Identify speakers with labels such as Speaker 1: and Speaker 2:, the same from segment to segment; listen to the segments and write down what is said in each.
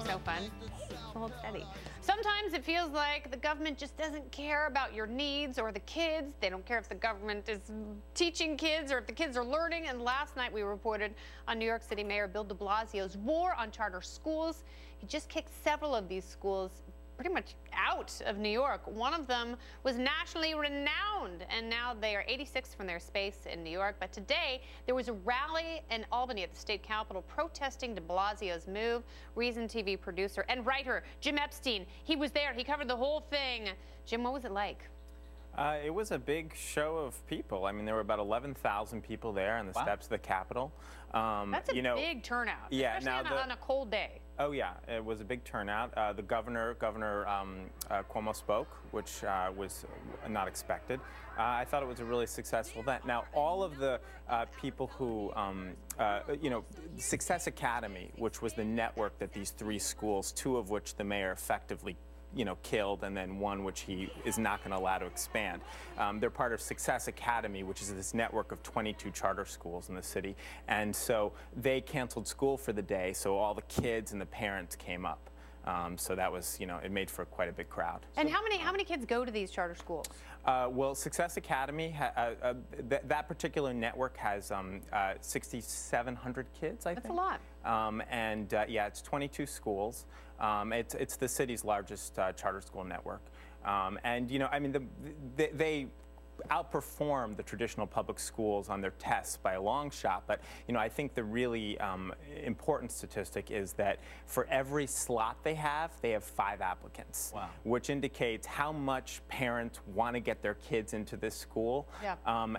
Speaker 1: no fun. Hold steady. Sometimes it feels like the government just doesn't care about your needs or the kids. They don't care if the government is teaching kids or if the kids are learning. And last night we reported on New York City Mayor Bill de Blasio's war on charter schools. He just kicked several of these schools pretty much out of New York. One of them was nationally renowned, and now they are 86 from their space in New York. But today, there was a rally in Albany at the state capitol protesting de Blasio's move. Reason TV producer and writer Jim Epstein, he was there. He covered the whole thing. Jim, what was it like?
Speaker 2: It was a big show of people. I mean, there were about 11,000 people there on the steps of the Capitol.
Speaker 1: That's a big turnout, especially on a cold day.
Speaker 2: Oh, yeah, it was a big turnout. The Governor Cuomo spoke, which was not expected. I thought it was a really successful event. Now, all of the people who, Success Academy, which was the network that these three schools, two of which the mayor effectively killed, and then one which he is not going to allow to expand. They're part of Success Academy, which is this network of 22 charter schools in the city. And so they canceled school for the day, so all the kids and the parents came up. So that was, it made for quite a big crowd.
Speaker 1: And how many kids go to these charter schools?
Speaker 2: Well, Success Academy, that particular network has 6,700 kids, I think.
Speaker 1: That's a lot.
Speaker 2: It's 22 schools. It's the city's largest charter school network. They outperform the traditional public schools on their tests by a long shot. But, I think the really important statistic is that for every slot they have 5 applicants. Wow. Which indicates how much parents want to get their kids into this school.
Speaker 1: Yeah.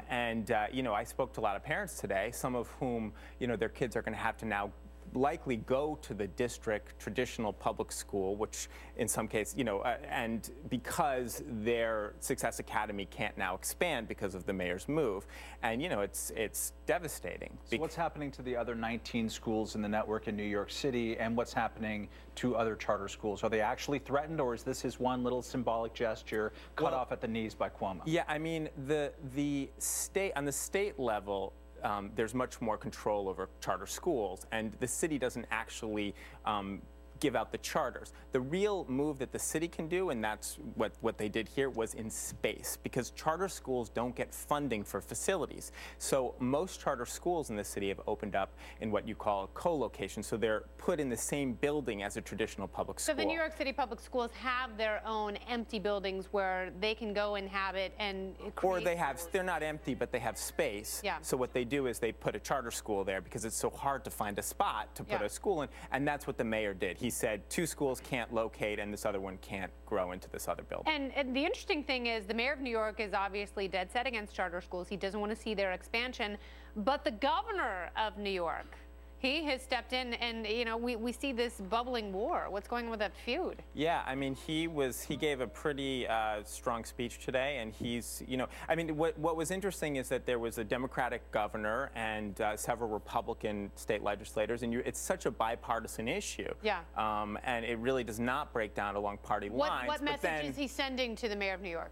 Speaker 2: I spoke to a lot of parents today, some of whom, their kids are going to have to now likely go to the district traditional public school, which in some cases, and because their Success Academy can't now expand because of the mayor's move. And, it's devastating.
Speaker 3: So what's happening to the other 19 schools in the network in New York City, and what's happening to other charter schools? Are they actually threatened, or is this his one little symbolic gesture cut off at the knees by Cuomo?
Speaker 2: Yeah, I mean, the state, on the state level, there's much more control over charter schools, and the city doesn't actually give out the charters. The real move that the city can do, and that's what they did here, was in space, because charter schools don't get funding for facilities. So most charter schools in the city have opened up in what you call a co-location, so they're put in the same building as a traditional public school.
Speaker 1: So the New York City public schools have their own empty buildings where they can go inhabit and create.
Speaker 2: Or they're not empty, but they have space.
Speaker 1: Yeah.
Speaker 2: So what they do is they put a charter school there because it's so hard to find a spot to put a school in, and that's what the mayor did. He said 2 schools can't locate and this other one can't grow into this other building.
Speaker 1: And the interesting thing is the mayor of New York is obviously dead set against charter schools. He doesn't want to see their expansion. But the governor of New York, he has stepped in, and we see this bubbling war. What's going on with that feud?
Speaker 2: Yeah, I mean, he gave a pretty strong speech today, and he's, what was interesting is that there was a Democratic governor and several Republican state legislators, and it's such a bipartisan issue.
Speaker 1: Yeah.
Speaker 2: And it really does not break down along party lines.
Speaker 1: What message is he sending to the mayor of New York?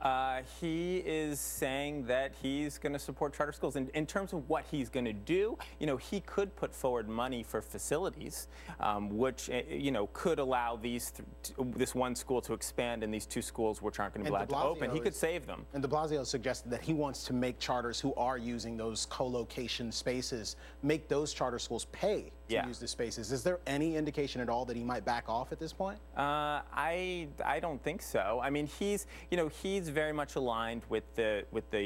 Speaker 2: He is saying that he's going to support charter schools. In terms of what he's going to do, he could put forward money for facilities, which, could allow this one school to expand and these 2 schools which aren't going to be allowed to open. He could save them.
Speaker 4: And de Blasio suggested that he wants to make charters who are using those co-location spaces, make those charter schools pay to use the spaces. Is there any indication at all that he might back off at this point?
Speaker 2: I don't think so. I mean, he's very much aligned with the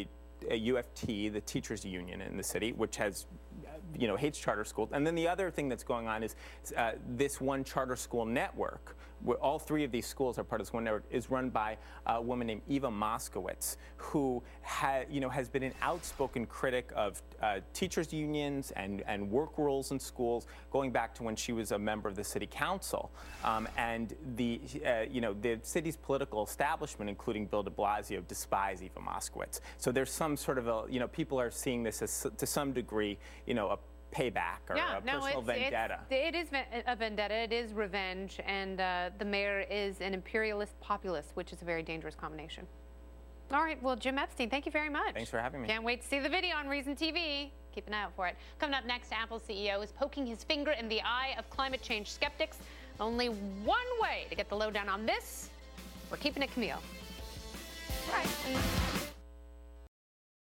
Speaker 2: UFT, the teachers union in the city, which has, hates charter schools. And then the other thing that's going on is this one charter school network, where all 3 of these schools are part of this one network, is run by a woman named Eva Moskowitz, who has been an outspoken critic of teachers unions and work rules in schools, going back to when she was a member of the city council. And the city's political establishment, including Bill de Blasio, despise Eva Moskowitz. So there's some sort of people are seeing this as, to some degree, a payback or a personal vendetta.
Speaker 1: It is a vendetta. It is revenge, and the mayor is an imperialist populist, which is a very dangerous combination. All right, well, Jim Epstein, thank you very much.
Speaker 2: Thanks for having me.
Speaker 1: Can't wait to see the video on Reason TV. Keep an eye out for it. Coming up next, Apple CEO is poking his finger in the eye of climate change skeptics. Only one way to get the lowdown on this. We're keeping it Camille. Right.